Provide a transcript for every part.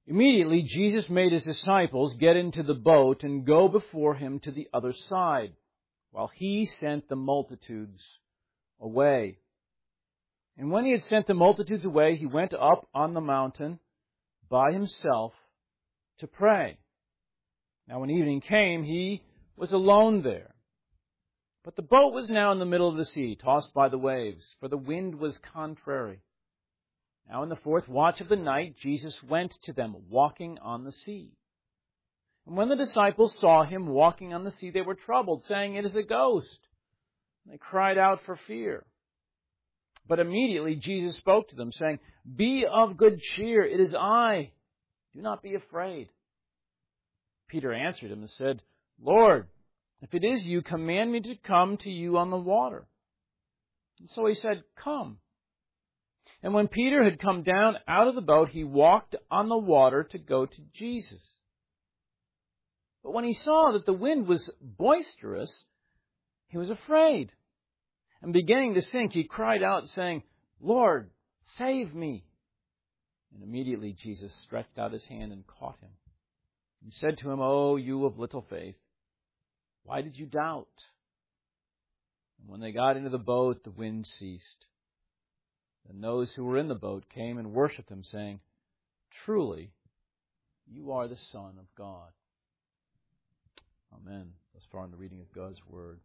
Immediately, Jesus made His disciples get into the boat and go before Him to the other side, while He sent the multitudes away. And when He had sent the multitudes away, He went up on the mountain by Himself to pray. Now when evening came, He was alone there. But the boat was now in the middle of the sea, tossed by the waves, for the wind was contrary. Now in the fourth watch of the night, Jesus went to them, walking on the sea. And when the disciples saw Him walking on the sea, they were troubled, saying, "It is a ghost." And they cried out for fear. But immediately Jesus spoke to them, saying, "Be of good cheer, it is I. Do not be afraid." Peter answered Him and said, "Lord, if it is You, command me to come to You on the water." And so He said, "Come." And when Peter had come down out of the boat, he walked on the water to go to Jesus. But when he saw that the wind was boisterous, he was afraid. And beginning to sink, he cried out, saying, "Lord, save me." And immediately Jesus stretched out His hand and caught him, and said to him, "O you of little faith, why did you doubt?" And when they got into the boat, the wind ceased. Then those who were in the boat came and worshipped Him, saying, "Truly, You are the Son of God." Amen. Thus far in the reading of God's Word.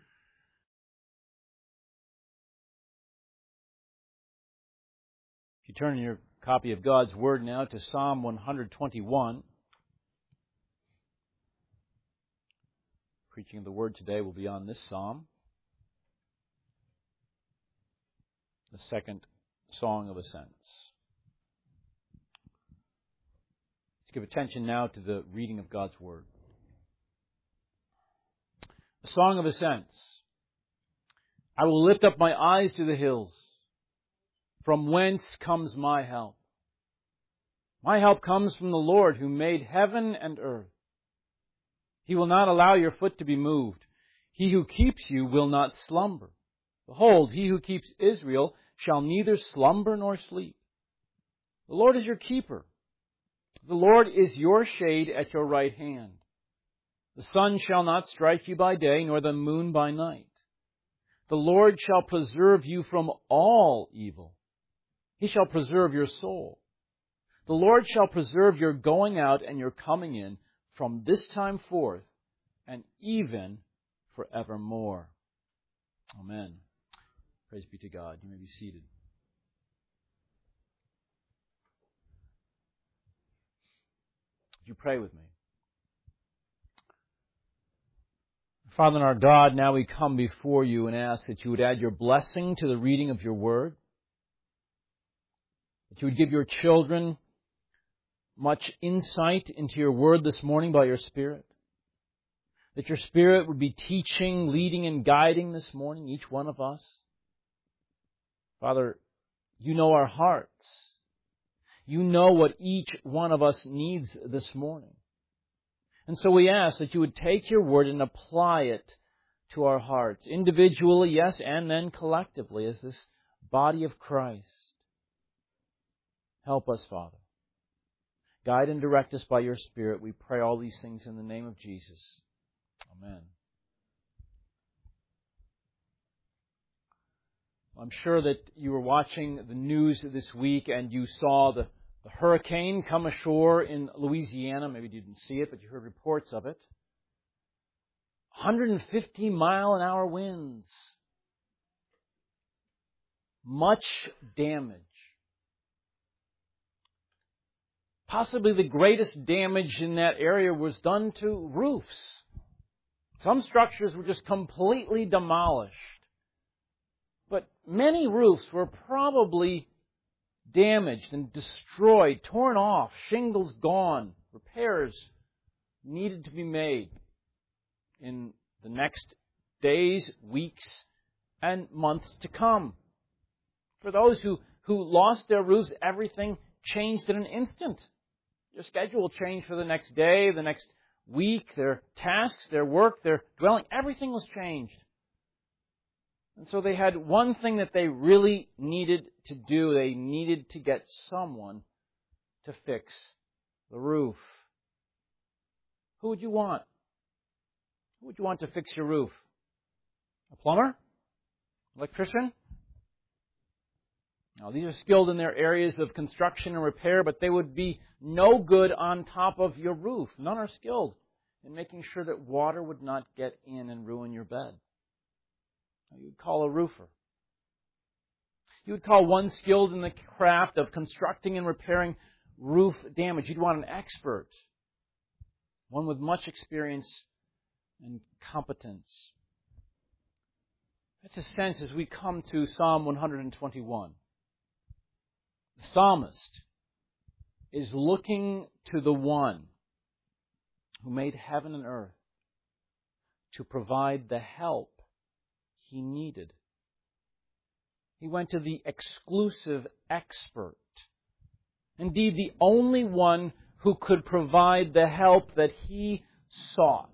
If you turn in your copy of God's Word now to Psalm 121, preaching of the Word today will be on this psalm, the second Song of Ascents. Let's give attention now to the reading of God's Word. The Song of Ascents. I will lift up my eyes to the hills. From whence comes my help? My help comes from the Lord who made heaven and earth. He will not allow your foot to be moved. He who keeps you will not slumber. Behold, He who keeps Israel shall neither slumber nor sleep. The Lord is your keeper. The Lord is your shade at your right hand. The sun shall not strike you by day, nor the moon by night. The Lord shall preserve you from all evil. He shall preserve your soul. The Lord shall preserve your going out and your coming in from this time forth and even forevermore. Amen. Praise be to God. You may be seated. Would you pray with me? Father and our God, now we come before You and ask that You would add Your blessing to the reading of Your Word, that You would give Your children much insight into Your Word this morning by Your Spirit, that Your Spirit would be teaching, leading, and guiding this morning each one of us. Father, You know our hearts. You know what each one of us needs this morning. And so we ask that You would take Your Word and apply it to our hearts, individually, yes, and then collectively as this body of Christ. Help us, Father. Guide and direct us by Your Spirit. We pray all these things in the name of Jesus. Amen. I'm sure that you were watching the news this week and you saw the hurricane come ashore in Louisiana. Maybe you didn't see it, but you heard reports of it. 150-mile-an-hour winds. Much damage. Possibly the greatest damage in that area was done to roofs. Some structures were just completely demolished. But many roofs were probably damaged and destroyed, torn off, shingles gone. Repairs needed to be made in the next days, weeks, and months to come. For those who lost their roofs, everything changed in an instant. Their schedule changed for the next day, the next week, their tasks, their work, their dwelling, everything was changed. And so they had one thing that they really needed to do. They needed to get someone to fix the roof. Who would you want? Who would you want to fix your roof? A plumber? Electrician? Now, these are skilled in their areas of construction and repair, but they would be no good on top of your roof. None are skilled in making sure that water would not get in and ruin your bed. You'd call a roofer. You would call one skilled in the craft of constructing and repairing roof damage. You'd want an expert, one with much experience and competence. That's a sense as we come to Psalm 121. The psalmist is looking to the one who made heaven and earth to provide the help he needed. He went to the exclusive expert, indeed the only one who could provide the help that he sought.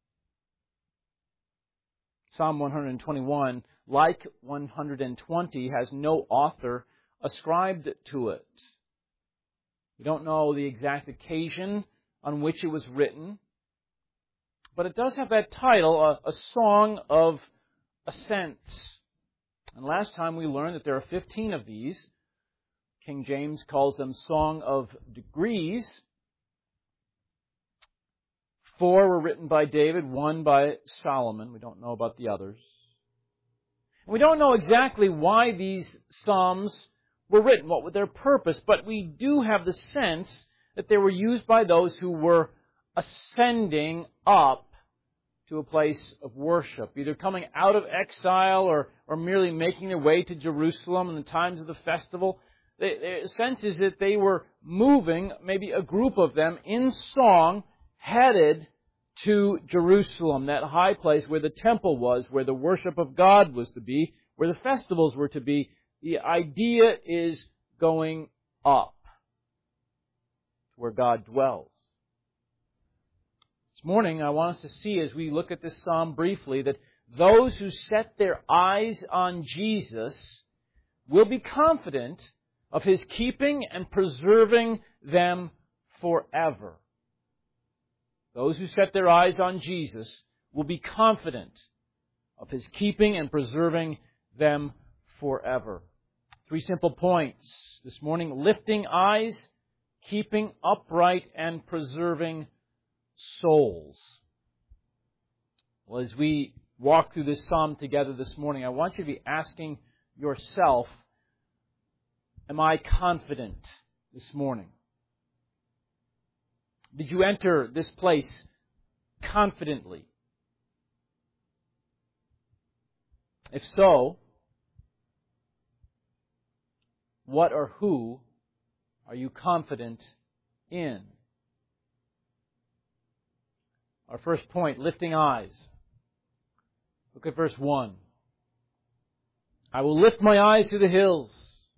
Psalm 121, like 120, has no author ascribed to it. We don't know the exact occasion on which it was written, but it does have that title, a song of ascents. And last time we learned that there are 15 of these. King James calls them Song of Degrees. 4 were written by David, 1 by Solomon. We don't know about the others. And we don't know exactly why these psalms were written, what was their purpose, but we do have the sense that they were used by those who were ascending up to a place of worship, either coming out of exile or merely making their way to Jerusalem in the times of the festival. The sense is that they were moving, maybe a group of them, in song, headed to Jerusalem, that high place where the temple was, where the worship of God was to be, where the festivals were to be. The idea is going up, where God dwells. This morning, I want us to see, as we look at this psalm briefly, that those who set their eyes on Jesus will be confident of His keeping and preserving them forever. Those who set their eyes on Jesus will be confident of His keeping and preserving them forever. 3 simple points this morning: lifting eyes, keeping upright, and preserving souls. Well, as we walk through this psalm together this morning, I want you to be asking yourself, am I confident this morning? Did you enter this place confidently? If so, what or who are you confident in? Our first point, lifting eyes. Look at verse 1. I will lift my eyes to the hills.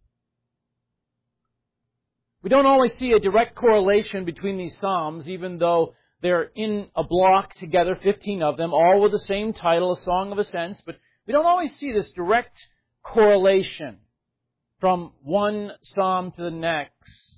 We don't always see a direct correlation between these psalms, even though they're in a block together, 15 of them, all with the same title, A Song of Ascents, but we don't always see this direct correlation from one psalm to the next.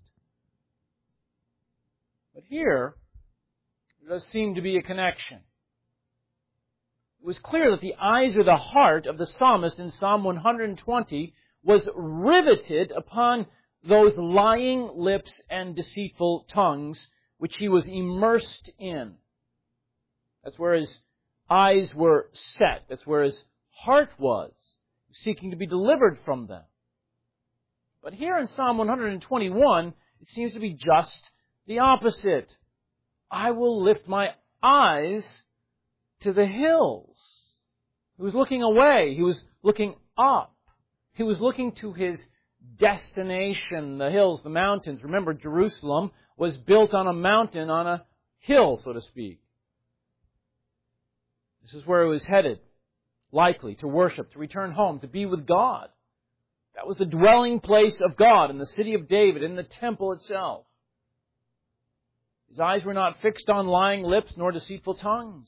But here, there does seem to be a connection. It was clear that the eyes or the heart of the psalmist in Psalm 120 was riveted upon those lying lips and deceitful tongues which he was immersed in. That's where his eyes were set. That's where his heart was, seeking to be delivered from them. But here in Psalm 121, it seems to be just the opposite. I will lift my eyes to the hills. He was looking away. He was looking up. He was looking to his destination, the hills, the mountains. Remember, Jerusalem was built on a mountain, on a hill, so to speak. This is where he was headed, likely to worship, to return home, to be with God. That was the dwelling place of God in the city of David, in the temple itself. His eyes were not fixed on lying lips nor deceitful tongues.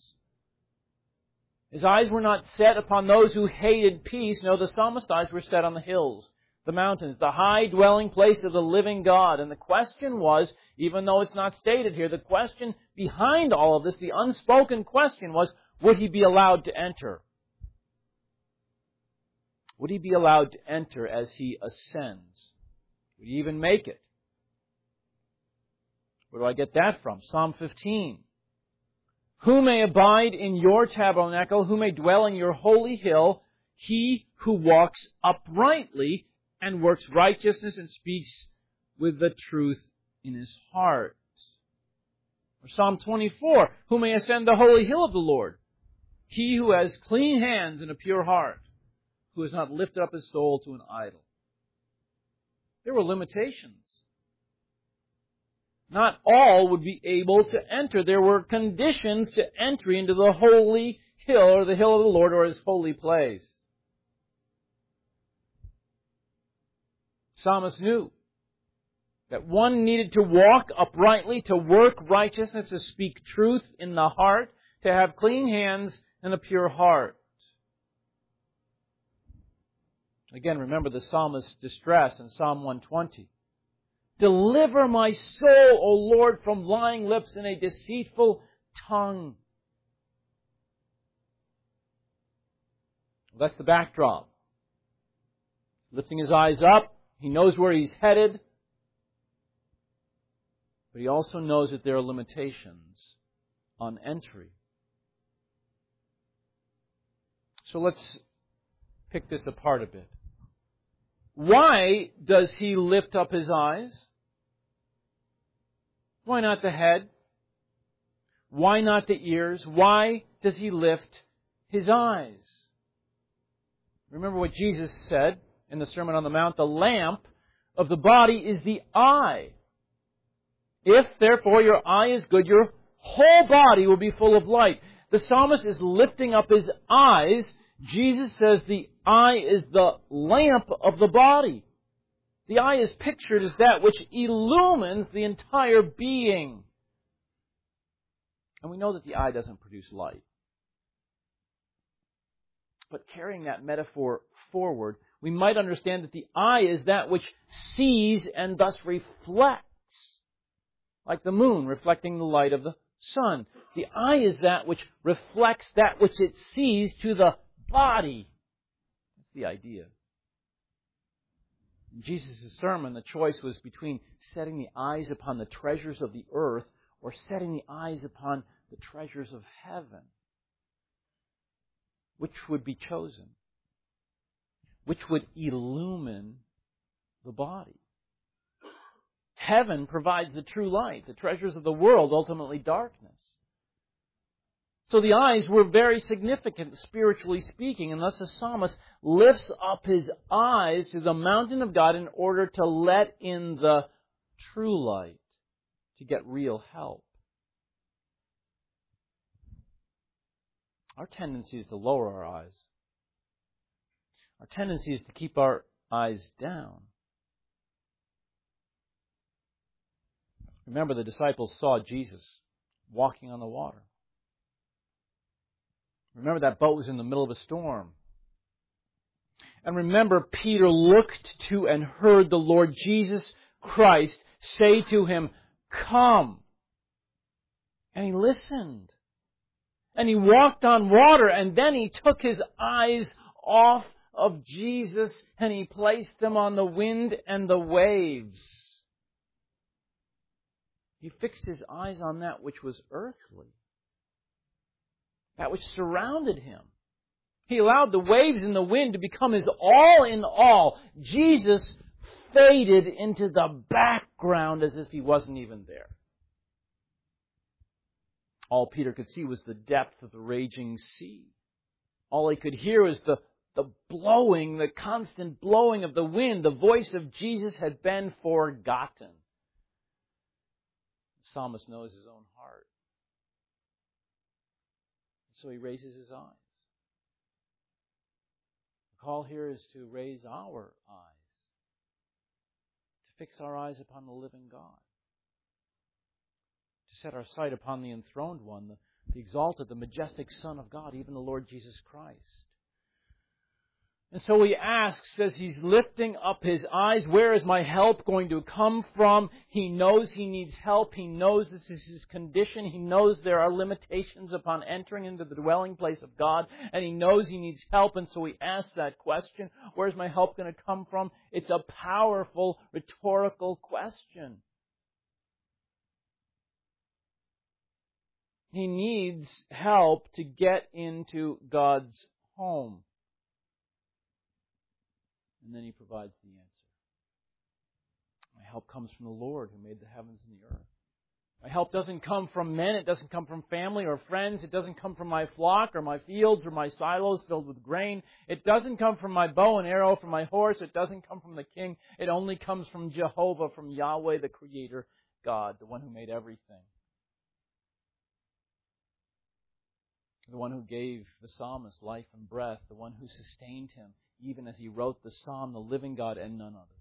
His eyes were not set upon those who hated peace. No, the psalmist's eyes were set on the hills, the mountains, the high dwelling place of the living God. And the question was, even though it's not stated here, the question behind all of this, the unspoken question was, would he be allowed to enter? Would he be allowed to enter as he ascends? Would he even make it? Where do I get that from? Psalm 15. Who may abide in your tabernacle? Who may dwell in your holy hill? He who walks uprightly and works righteousness and speaks with the truth in his heart. Or Psalm 24. Who may ascend the holy hill of the Lord? He who has clean hands and a pure heart, who has not lifted up his soul to an idol. There were limitations. Not all would be able to enter. There were conditions to entry into the holy hill, or the hill of the Lord, or his holy place. Psalmist knew that one needed to walk uprightly, to work righteousness, to speak truth in the heart, to have clean hands and a pure heart. Again, remember the psalmist's distress in Psalm 120. Deliver my soul, O Lord, from lying lips and a deceitful tongue. That's the backdrop. Lifting his eyes up, he knows where he's headed, but he also knows that there are limitations on entry. So let's pick this apart a bit. Why does he lift up his eyes? Why not the head? Why not the ears? Why does he lift his eyes? Remember what Jesus said in the Sermon on the Mount, the lamp of the body is the eye. If, therefore, your eye is good, your whole body will be full of light. The psalmist is lifting up his eyes. Jesus says the eye is the lamp of the body. The eye is pictured as that which illumines the entire being. And we know that the eye doesn't produce light. But carrying that metaphor forward, we might understand that the eye is that which sees and thus reflects, like the moon reflecting the light of the sun. The eye is that which reflects that which it sees to the body. That's the idea. In Jesus' sermon, the choice was between setting the eyes upon the treasures of the earth or setting the eyes upon the treasures of heaven. Which would be chosen? Which would illumine the body? Heaven provides the true light. The treasures of the world, ultimately darkness. So the eyes were very significant, spiritually speaking, and thus the psalmist lifts up his eyes to the mountain of God in order to let in the true light, to get real help. Our tendency is to lower our eyes. Our tendency is to keep our eyes down. Remember, the disciples saw Jesus walking on the water. Remember, that boat was in the middle of a storm. And remember, Peter looked to and heard the Lord Jesus Christ say to him, "Come." And he listened. And he walked on water, and then he took his eyes off of Jesus and he placed them on the wind and the waves. He fixed his eyes on that which was earthly, that which surrounded him. He allowed the waves and the wind to become his all in all. Jesus faded into the background as if he wasn't even there. All Peter could see was the depth of the raging sea. All he could hear was the blowing, the constant blowing of the wind. The voice of Jesus had been forgotten. The psalmist knows his own heart. So he raises his eyes. The call here is to raise our eyes, to fix our eyes upon the living God, to set our sight upon the enthroned one, the exalted, the majestic Son of God, even the Lord Jesus Christ. And so he asks, as he's lifting up his eyes, where is my help going to come from? He knows he needs help. He knows this is his condition. He knows there are limitations upon entering into the dwelling place of God. And he knows he needs help. And so he asks that question, where's my help going to come from? It's a powerful rhetorical question. He needs help to get into God's home. And then he provides the answer. My help comes from the Lord who made the heavens and the earth. My help doesn't come from men. It doesn't come from family or friends. It doesn't come from my flock or my fields or my silos filled with grain. It doesn't come from my bow and arrow, from my horse. It doesn't come from the king. It only comes from Jehovah, from Yahweh, the Creator God, the one who made everything. The one who gave the psalmist life and breath, the one who sustained him, even as he wrote the psalm, the living God and none other.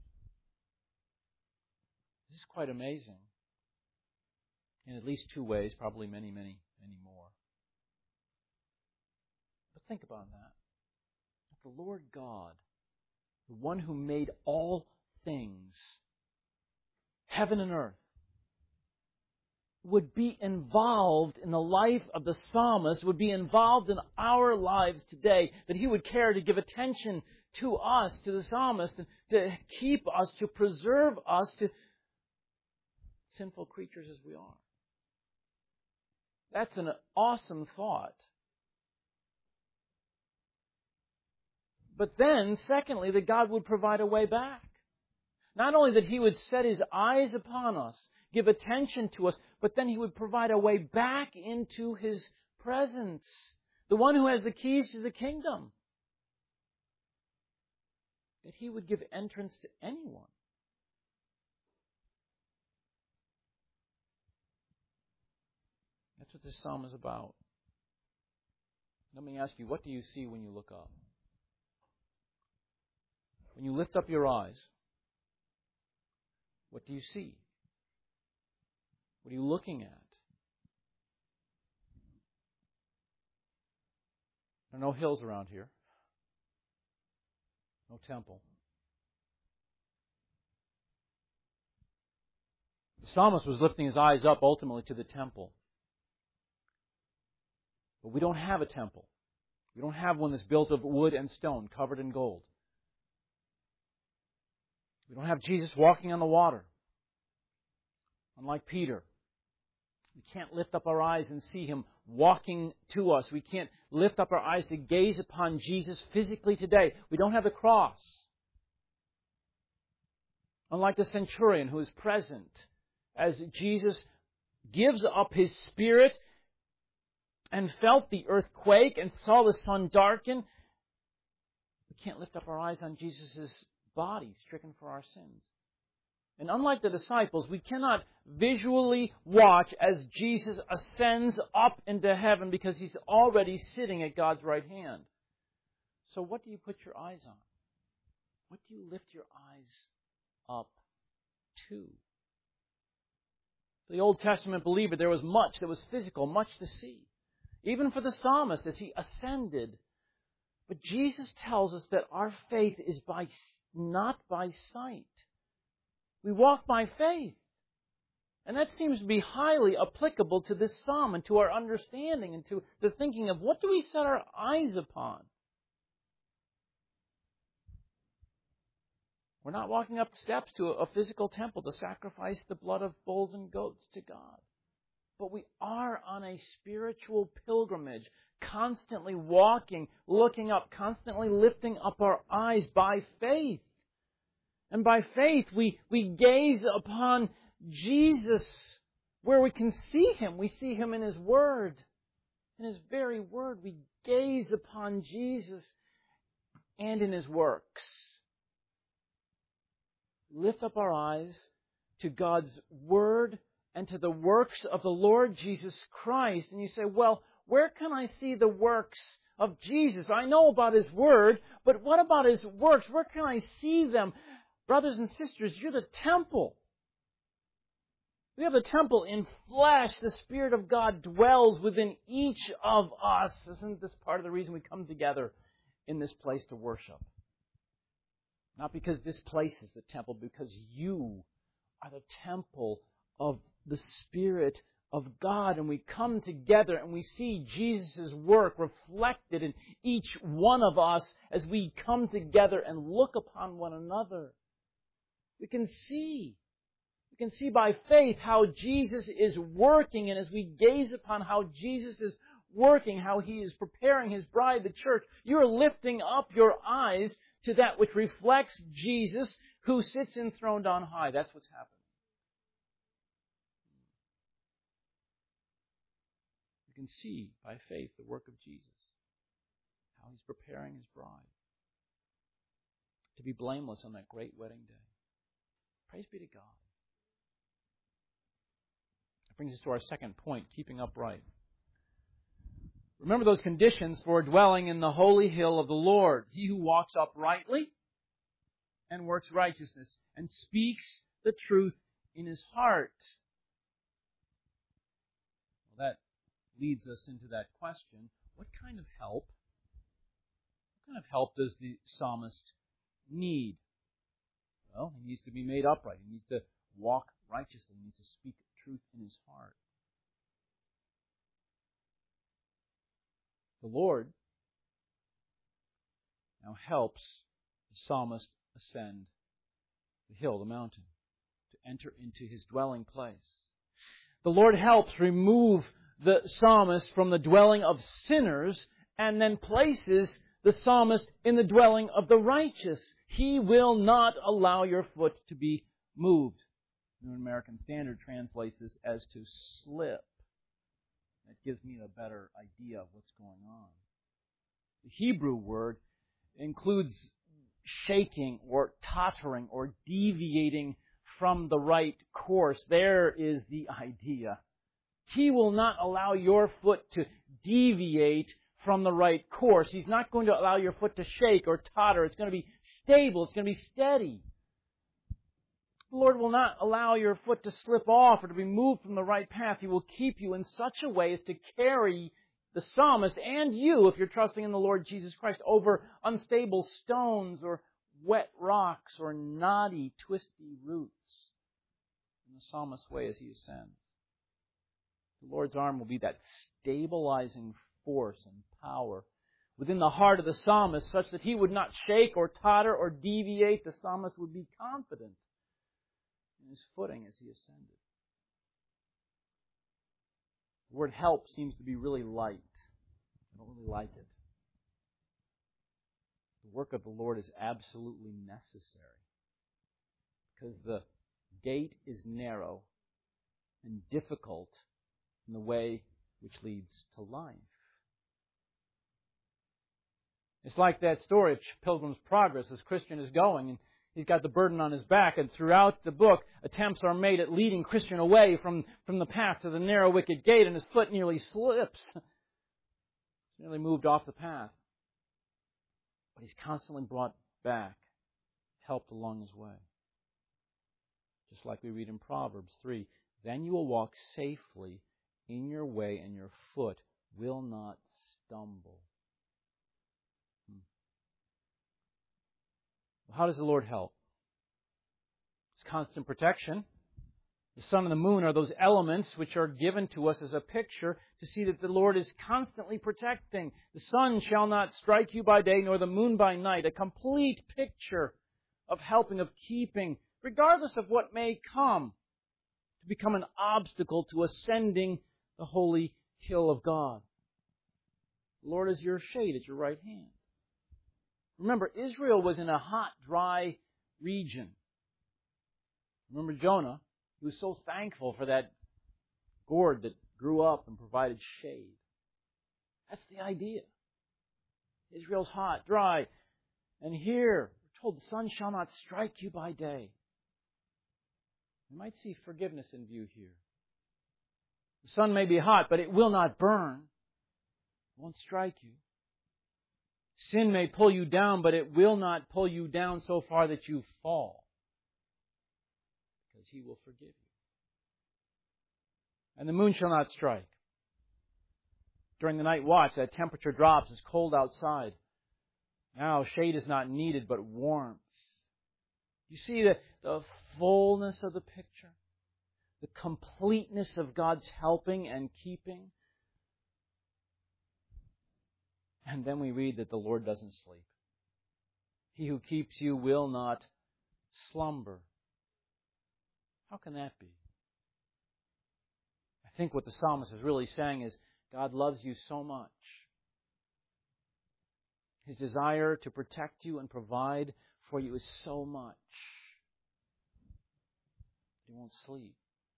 This is quite amazing. In at least two ways, probably many, many, many more. But think about that. The Lord God, the one who made all things, heaven and earth, would be involved in the life of the psalmist, would be involved in our lives today, that He would care to give attention to us, to the psalmist, and to keep us, to preserve us, to sinful creatures as we are. That's an awesome thought. But then, secondly, that God would provide a way back. Not only that He would set His eyes upon us, give attention to us, but then He would provide a way back into His presence. The one who has the keys to the kingdom. That He would give entrance to anyone. That's what this psalm is about. Let me ask you, what do you see when you look up? When you lift up your eyes, what do you see? What are you looking at? There are no hills around here. No temple. The psalmist was lifting his eyes up ultimately to the temple. But we don't have a temple. We don't have one that's built of wood and stone, covered in gold. We don't have Jesus walking on the water. Unlike Peter. We can't lift up our eyes and see Him walking to us. We can't lift up our eyes to gaze upon Jesus physically today. We don't have the cross. Unlike the centurion who is present as Jesus gives up His spirit and felt the earthquake and saw the sun darken, we can't lift up our eyes on Jesus' body stricken for our sins. And unlike the disciples, we cannot visually watch as Jesus ascends up into heaven because He's already sitting at God's right hand. So what do you put your eyes on? What do you lift your eyes up to? For the Old Testament believer, there was much that was physical, much to see. Even for the psalmist as he ascended. But Jesus tells us that our faith is not by sight. We walk by faith. And that seems to be highly applicable to this psalm and to our understanding and to the thinking of what do we set our eyes upon? We're not walking up the steps to a physical temple to sacrifice the blood of bulls and goats to God. But we are on a spiritual pilgrimage, constantly walking, looking up, constantly lifting up our eyes by faith. And by faith, we gaze upon Jesus where we can see Him. We see Him in His Word. In His very Word, we gaze upon Jesus and in His works. Lift up our eyes to God's Word and to the works of the Lord Jesus Christ. And you say, well, where can I see the works of Jesus? I know about His Word, but what about His works? Where can I see them? Brothers and sisters, you're the temple. We have the temple in flesh. The Spirit of God dwells within each of us. Isn't this part of the reason we come together in this place to worship? Not because this place is the temple, because you are the temple of the Spirit of God. And we come together and we see Jesus' work reflected in each one of us as we come together and look upon one another. We can see by faith how Jesus is working, and as we gaze upon how Jesus is working, how He is preparing His bride, the church, you're lifting up your eyes to that which reflects Jesus who sits enthroned on high. That's what's happening. You can see by faith the work of Jesus, how He's preparing His bride to be blameless on that great wedding day. Praise be to God. That brings us to our second point, keeping upright. Remember those conditions for dwelling in the holy hill of the Lord. He who walks uprightly and works righteousness and speaks the truth in his heart. Well, that leads us into that question, what kind of help does the psalmist need? Well, he needs to be made upright. He needs to walk righteously. He needs to speak truth in his heart. The Lord now helps the psalmist ascend the hill, the mountain, to enter into his dwelling place. The Lord helps remove the psalmist from the dwelling of sinners and then places the psalmist in the dwelling of the righteous. He will not allow your foot to be moved. New American Standard translates this as to slip. That gives me a better idea of what's going on. The Hebrew word includes shaking or tottering or deviating from the right course. There is the idea. He will not allow your foot to deviate from the right course. He's not going to allow your foot to shake or totter. It's going to be stable. It's going to be steady. The Lord will not allow your foot to slip off or to be moved from the right path. He will keep you in such a way as to carry the psalmist and you, if you're trusting in the Lord Jesus Christ, over unstable stones or wet rocks or knotty, twisty roots in the psalmist's way as he ascends. The Lord's arm will be that stabilizing force and power within the heart of the psalmist such that he would not shake or totter or deviate. The psalmist would be confident in his footing as he ascended. The word help seems to be really light. I don't really like it. The work of the Lord is absolutely necessary because the gate is narrow and difficult in the way which leads to life. It's like that story of Pilgrim's Progress as Christian is going, and he's got the burden on his back, and throughout the book, attempts are made at leading Christian away from the path to the narrow wicket gate, and his foot nearly slips. He's nearly moved off the path. But he's constantly brought back, helped along his way. Just like we read in Proverbs 3, then you will walk safely in your way, and your foot will not stumble. How does the Lord help? It's constant protection. The sun and the moon are those elements which are given to us as a picture to see that the Lord is constantly protecting. The sun shall not strike you by day, nor the moon by night. A complete picture of helping, of keeping, regardless of what may come, to become an obstacle to ascending the holy hill of God. The Lord is your shade at your right hand. Remember, Israel was in a hot, dry region. Remember Jonah? He was so thankful for that gourd that grew up and provided shade. That's the idea. Israel's hot, dry. And here, we're told the sun shall not strike you by day. You might see forgiveness in view here. The sun may be hot, but it will not burn. It won't strike you. Sin may pull you down, but it will not pull you down so far that you fall. Because He will forgive you. And the moon shall not strike. During the night watch, that temperature drops. It's cold outside. Now, shade is not needed, but warmth. You see the fullness of the picture? The completeness of God's helping and keeping? And then we read that the Lord doesn't sleep. He who keeps you will not slumber. How can that be? I think what the psalmist is really saying is God loves you so much. His desire to protect you and provide for you is so much. He won't sleep.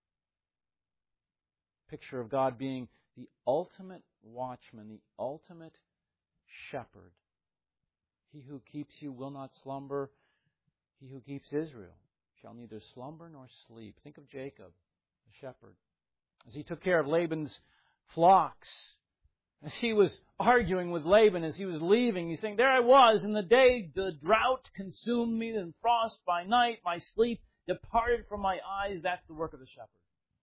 Picture of God being the ultimate watchman, the ultimate shepherd. He who keeps you will not slumber. He who keeps Israel shall neither slumber nor sleep. Think of Jacob, the shepherd. As he took care of Laban's flocks, as he was arguing with Laban as he was leaving, he's saying, there I was, in the day the drought consumed me, and frost by night, my sleep departed from my eyes. That's the work of the shepherd.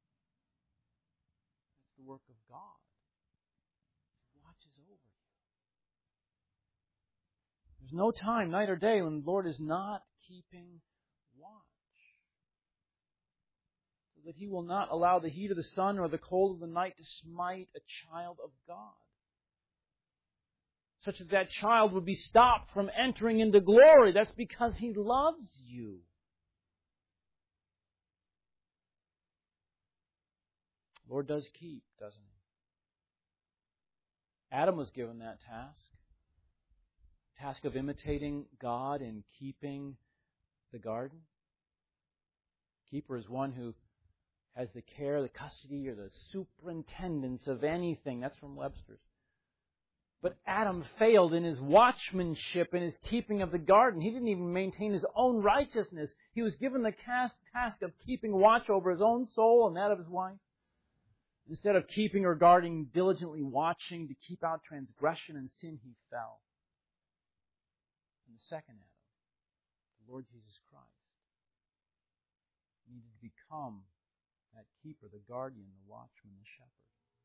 That's the work of God. He watches over you. There's no time, night or day, when the Lord is not keeping watch. So that He will not allow the heat of the sun or the cold of the night to smite a child of God. Such that that child would be stopped from entering into glory. That's because He loves you. The Lord does keep, doesn't He? Adam was given that task of imitating God in keeping the garden. Keeper is one who has the care, the custody, or the superintendence of anything. That's from Webster's. But Adam failed in his watchmanship, in his keeping of the garden. He didn't even maintain his own righteousness. He was given the task of keeping watch over his own soul and that of his wife. Instead of keeping or guarding, diligently watching to keep out transgression and sin, he fell. And the second Adam, the Lord Jesus Christ, needed to become that keeper, the guardian, the watchman, the shepherd.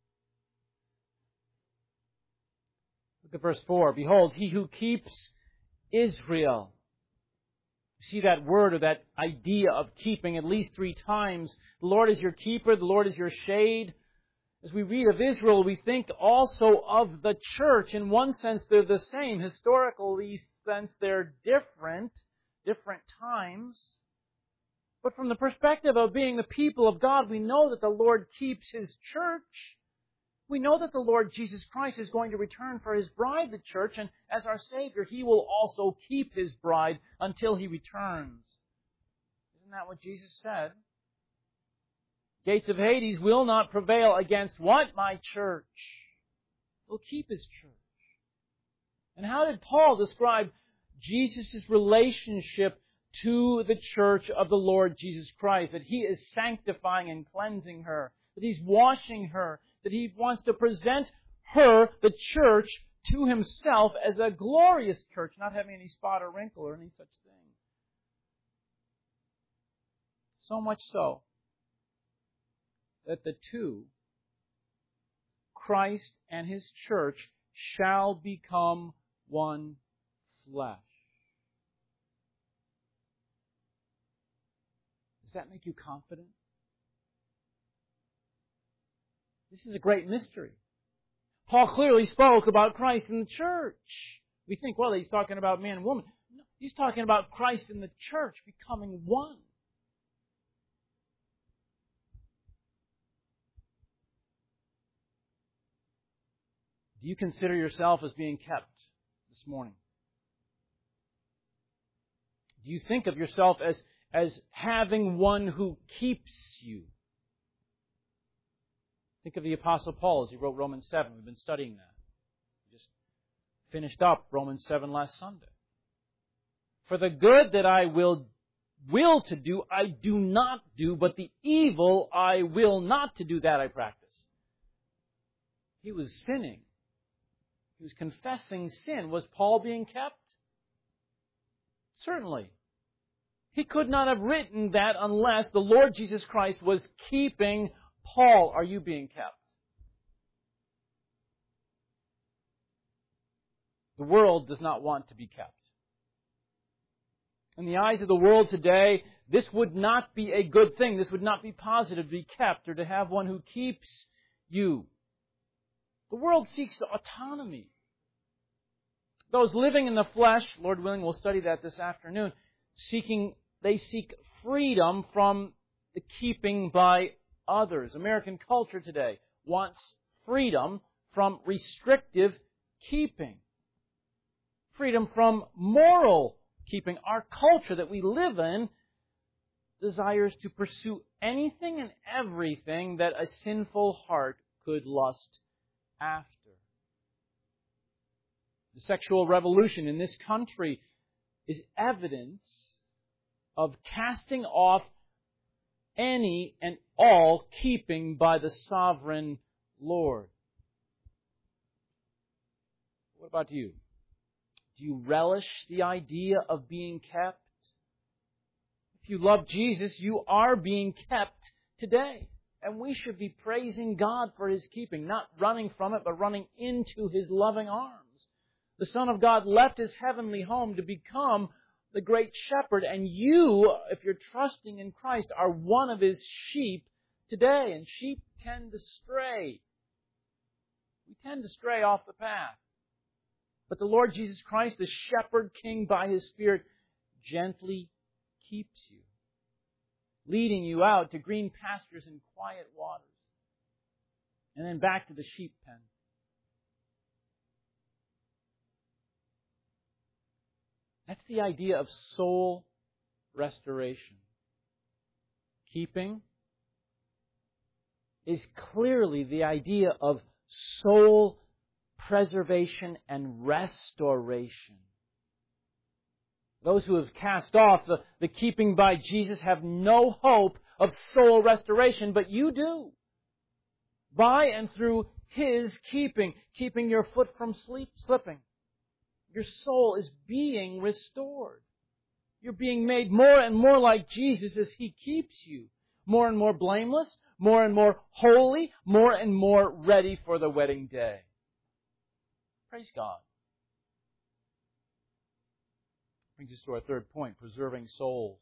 Look at verse 4. Behold, He who keeps Israel. You see that word or that idea of keeping at least 3 times. The Lord is your keeper. The Lord is your shade. As we read of Israel, we think also of the church. In one sense, they're the same. Historically, sense they're different times. But from the perspective of being the people of God, we know that the Lord keeps His church. We know that the Lord Jesus Christ is going to return for His bride, the church, and as our Savior, He will also keep His bride until He returns. Isn't that what Jesus said? Gates of Hades will not prevail against what? My church. He'll keep His church. And how did Paul describe Jesus' relationship to the church of the Lord Jesus Christ? That He is sanctifying and cleansing her. That He's washing her. That He wants to present her, the church, to Himself as a glorious church, not having any spot or wrinkle or any such thing. So much so that the two, Christ and His church, shall become one flesh. Does that make you confident? This is a great mystery. Paul clearly spoke about Christ and the church. We think, well, he's talking about man and woman. No, he's talking about Christ and the church becoming one. Do you consider yourself as being kept this morning? Do you think of yourself as having one who keeps you? Think of the Apostle Paul as he wrote Romans 7. We've been studying that. We just finished up Romans 7 last Sunday. For the good that I will to do, I do not do, but the evil I will not to do, that I practice. He was sinning. He was confessing sin. Was Paul being kept? Certainly. He could not have written that unless the Lord Jesus Christ was keeping Paul. Are you being kept? The world does not want to be kept. In the eyes of the world today, this would not be a good thing. This would not be positive to be kept or to have one who keeps you. The world seeks autonomy. Those living in the flesh, Lord willing, we'll study that this afternoon, they seek freedom from the keeping by others. American culture today wants freedom from restrictive keeping. Freedom from moral keeping. Our culture that we live in desires to pursue anything and everything that a sinful heart could lust after. The sexual revolution in this country is evidence of casting off any and all keeping by the sovereign Lord. What about you? Do you relish the idea of being kept? If you love Jesus, you are being kept today. And we should be praising God for His keeping, not running from it, but running into His loving arms. The Son of God left His heavenly home to become the great shepherd, and you, if you're trusting in Christ, are one of His sheep today. And sheep tend to stray. We tend to stray off the path. But the Lord Jesus Christ, the shepherd king by His Spirit, gently keeps you, leading you out to green pastures and quiet waters, and then back to the sheep pen. That's the idea of soul restoration. Keeping is clearly the idea of soul preservation and restoration. Those who have cast off the keeping by Jesus have no hope of soul restoration, but you do. By and through His keeping your foot from slipping. Your soul is being restored. You're being made more and more like Jesus as He keeps you. More and more blameless, more and more holy, more and more ready for the wedding day. Praise God. Brings us to our third point, preserving souls.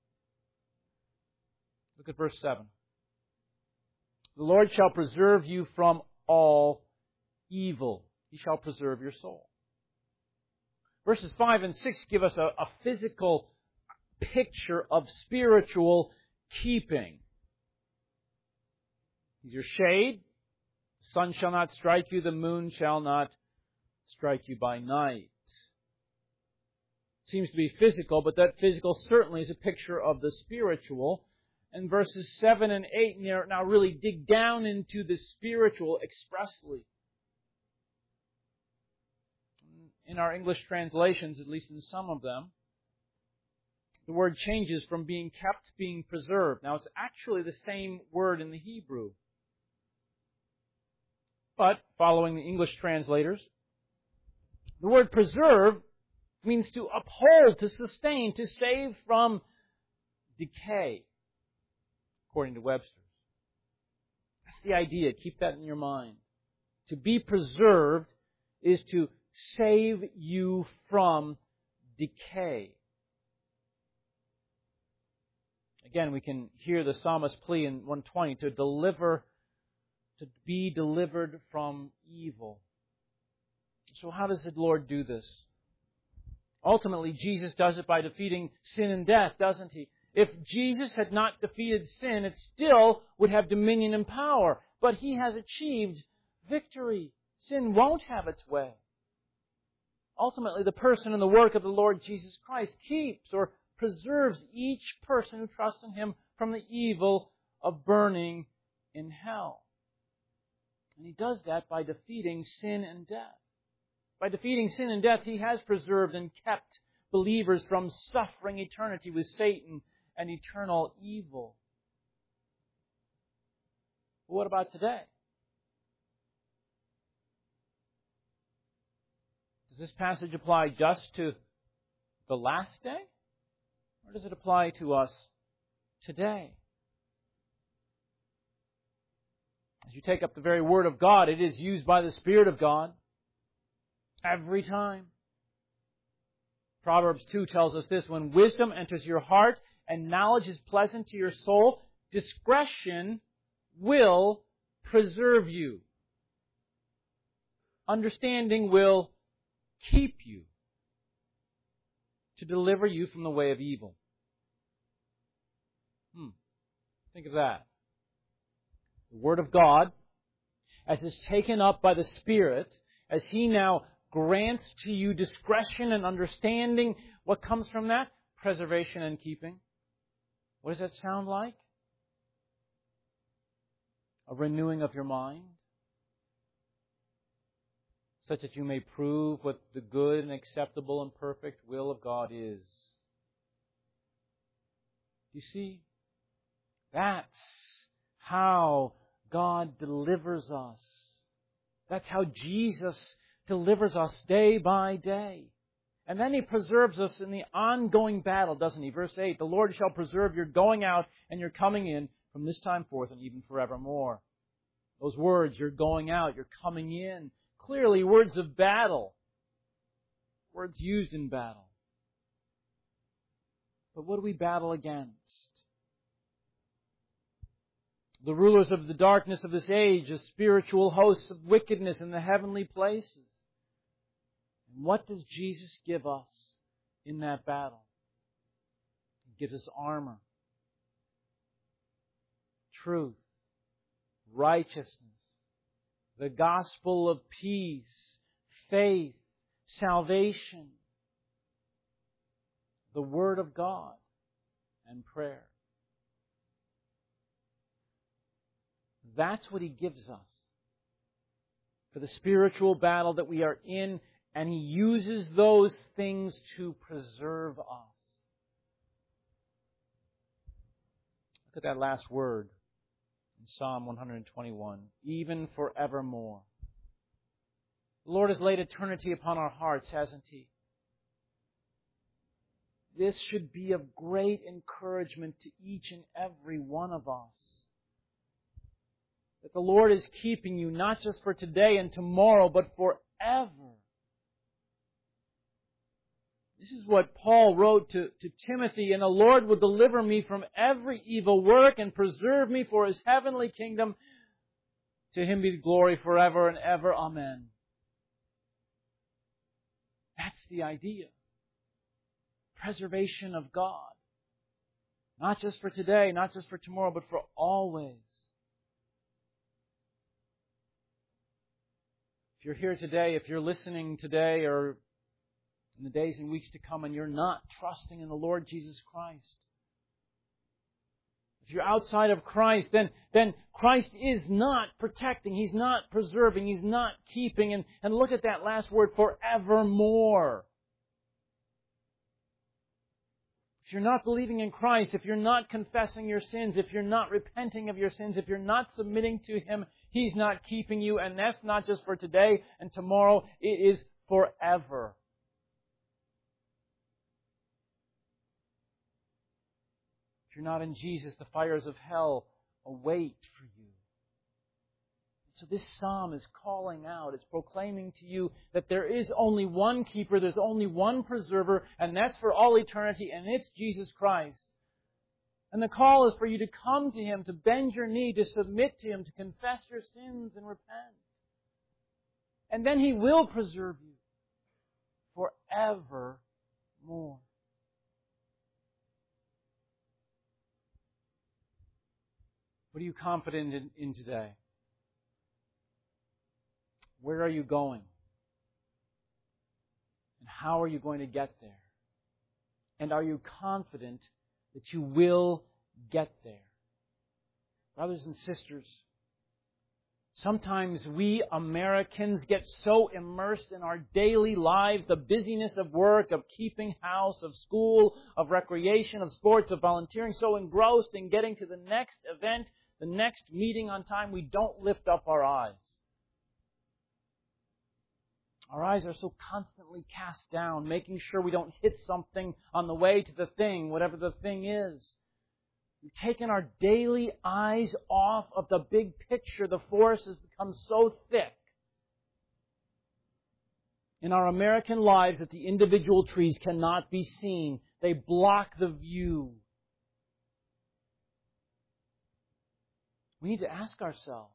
Look at verse 7. The Lord shall preserve you from all evil. He shall preserve your soul. Verses 5 and 6 give us a physical picture of spiritual keeping. He's your shade. The sun shall not strike you. The moon shall not strike you by night. Seems to be physical, but that physical certainly is a picture of the spiritual. And verses 7 and 8 now really dig down into the spiritual expressly. In our English translations, at least in some of them, the word changes from being kept to being preserved. Now, it's actually the same word in the Hebrew. But, following the English translators, the word preserve means to uphold, to sustain, to save from decay, according to Webster's. That's the idea. Keep that in your mind. To be preserved is to save you from decay. Again, we can hear the psalmist's plea in 120 to be delivered from evil. So how does the Lord do this? Ultimately, Jesus does it by defeating sin and death, doesn't He? If Jesus had not defeated sin, it still would have dominion and power. But He has achieved victory. Sin won't have its way. Ultimately, the person and the work of the Lord Jesus Christ keeps or preserves each person who trusts in Him from the evil of burning in hell. And He does that by defeating sin and death. By defeating sin and death, He has preserved and kept believers from suffering eternity with Satan and eternal evil. But what about today? Does this passage apply just to the last day? Or does it apply to us today? As you take up the very Word of God, it is used by the Spirit of God every time. Proverbs 2 tells us this: when wisdom enters your heart and knowledge is pleasant to your soul, discretion will preserve you. Understanding will keep you to deliver you from the way of evil. Think of that. The Word of God, as is taken up by the Spirit, as He now grants to you discretion and understanding, what comes from that? Preservation and keeping. What does that sound like? A renewing of your mind, such that you may prove what the good and acceptable and perfect will of God is. You see, that's how God delivers us. That's how Jesus delivers us day by day. And then He preserves us in the ongoing battle, doesn't He? Verse 8, the Lord shall preserve your going out and your coming in from this time forth and even forevermore. Those words, you're going out, you're coming in, clearly words of battle. Words used in battle. But what do we battle against? The rulers of the darkness of this age, the spiritual hosts of wickedness in the heavenly places. And what does Jesus give us in that battle? He gives us armor, truth, righteousness, the gospel of peace, faith, salvation, the Word of God, and prayer. That's what He gives us for the spiritual battle that we are in, and He uses those things to preserve us. Look at that last word in Psalm 121, even forevermore. The Lord has laid eternity upon our hearts, hasn't He? This should be of great encouragement to each and every one of us. That the Lord is keeping you not just for today and tomorrow, but forever. This is what Paul wrote to Timothy, and the Lord will deliver me from every evil work and preserve me for His heavenly kingdom. To Him be glory forever and ever. Amen. That's the idea. Preservation of God. Not just for today, not just for tomorrow, but for always. If you're here today, if you're listening today or in the days and weeks to come and you're not trusting in the Lord Jesus Christ, if you're outside of Christ, then Christ is not protecting, He's not preserving, He's not keeping. And look at that last word, forevermore. If you're not believing in Christ, if you're not confessing your sins, if you're not repenting of your sins, if you're not submitting to Him, He's not keeping you. And that's not just for today and tomorrow. It is forever. If you're not in Jesus, the fires of hell await for you. So this psalm is calling out, it's proclaiming to you that there is only one keeper, there's only one preserver, and that's for all eternity, and it's Jesus Christ. And the call is for you to come to Him, to bend your knee, to submit to Him, to confess your sins and repent. And then He will preserve you forevermore. What are you confident in today? Where are you going? And how are you going to get there? And are you confident that you will get there? Brothers and sisters, sometimes we Americans get so immersed in our daily lives, the busyness of work, of keeping house, of school, of recreation, of sports, of volunteering, so engrossed in getting to the next event, the next meeting on time, we don't lift up our eyes. Our eyes are so constantly cast down, making sure we don't hit something on the way to the thing, whatever the thing is. We've taken our daily eyes off of the big picture. The forest has become so thick. in our American lives that the individual trees cannot be seen. They block the view. We need to ask ourselves.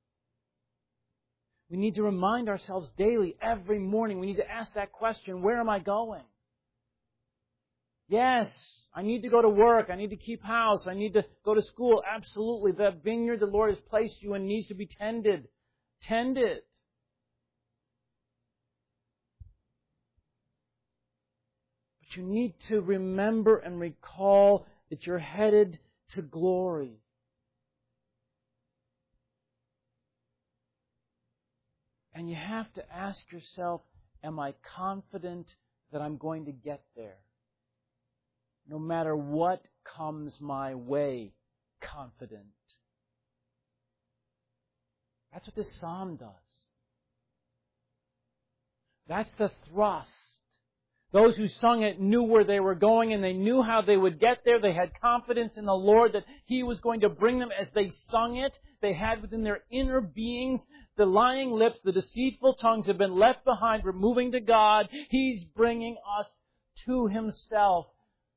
We need to remind ourselves daily, every morning. We need to ask that question, where am I going? Yes, I need to go to work. I need to keep house. I need to go to school. Absolutely. The vineyard the Lord has placed you in needs to be tended. Tend it. But you need to remember and recall that you're headed to glory. And you have to ask yourself, am I confident that I'm going to get there? No matter what comes my way, confident. That's what this psalm does. That's the thrust. Those who sung it knew where they were going and they knew how they would get there. They had confidence in the Lord that He was going to bring them as they sung it. They had within their inner beings the lying lips, the deceitful tongues have been left behind. We're moving to God. He's bringing us to Himself.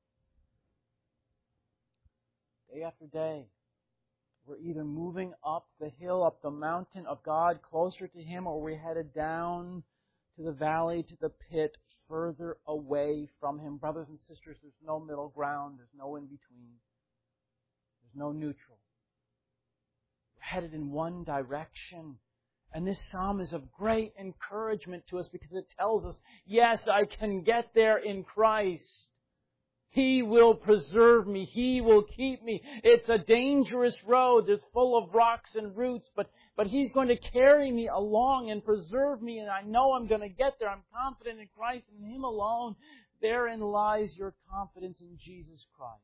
Day after day, we're either moving up the hill, up the mountain of God, closer to Him, or we're headed down to the valley, to the pit, further away from Him. Brothers and sisters, there's no middle ground. There's no in between. There's no neutral. We're headed in one direction. And this psalm is of great encouragement to us because it tells us, yes, I can get there in Christ. He will preserve me. He will keep me. It's a dangerous road. It's full of rocks and roots, but He's going to carry me along and preserve me, and I know I'm going to get there. I'm confident in Christ and in Him alone. Therein lies your confidence in Jesus Christ,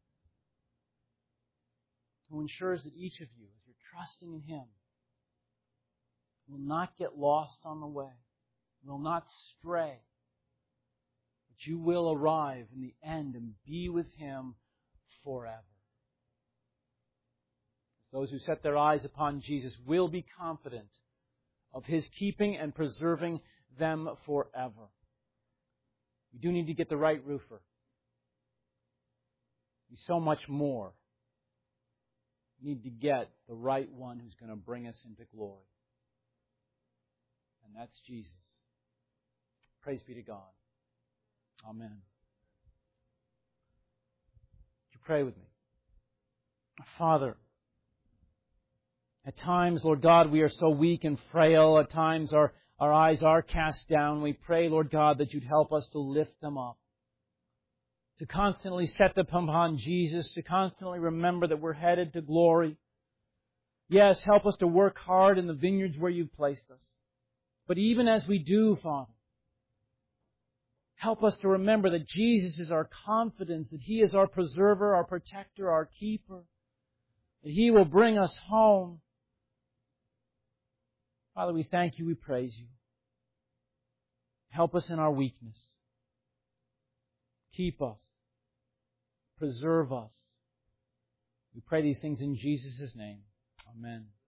who ensures that each of you, as you're trusting in Him, will not get lost on the way, will not stray, but you will arrive in the end and be with Him forever. Those who set their eyes upon Jesus will be confident of His keeping and preserving them forever. You do need to get the right roofer. There's so much more. You need to get the right one who's going to bring us into glory. And that's Jesus. Praise be to God. Amen. Would you pray with me? Father, at times, Lord God, we are so weak and frail. At times our eyes are cast down. We pray, Lord God, that You'd help us to lift them up. To constantly set them upon Jesus. To constantly remember that we're headed to glory. Yes, help us to work hard in the vineyards where You've placed us. But even as we do, Father, help us to remember that Jesus is our confidence, that He is our preserver, our protector, our keeper, that He will bring us home. Father, we thank You, we praise You. Help us in our weakness. Keep us. Preserve us. We pray these things in Jesus' name. Amen.